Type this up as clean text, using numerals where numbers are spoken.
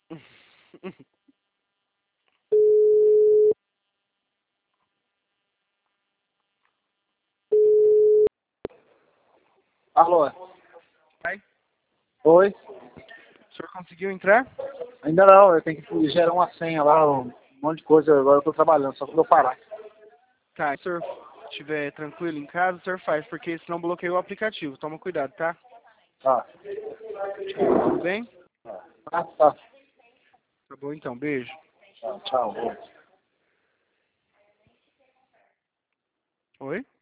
Alô? Pai, Oi? o senhor conseguiu entrar? Ainda não, eu tenho que gerar uma senha lá, um monte de coisa, agora eu tô trabalhando, só quando eu parar. Tá, se o senhor estiver tranquilo em casa, o senhor faz, porque senão bloqueia o aplicativo. Toma cuidado, tá? Tá. Tchau, tudo bem? Tá, tá. Tá bom então, beijo. Tchau, tchau. Oi?